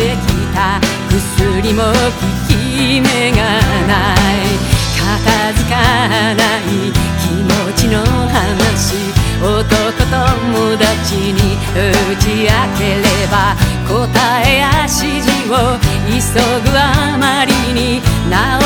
てきた薬も効き目がない片付かない気持ちの話男友達に打ち明ければ答えや指示を急ぐあまりにな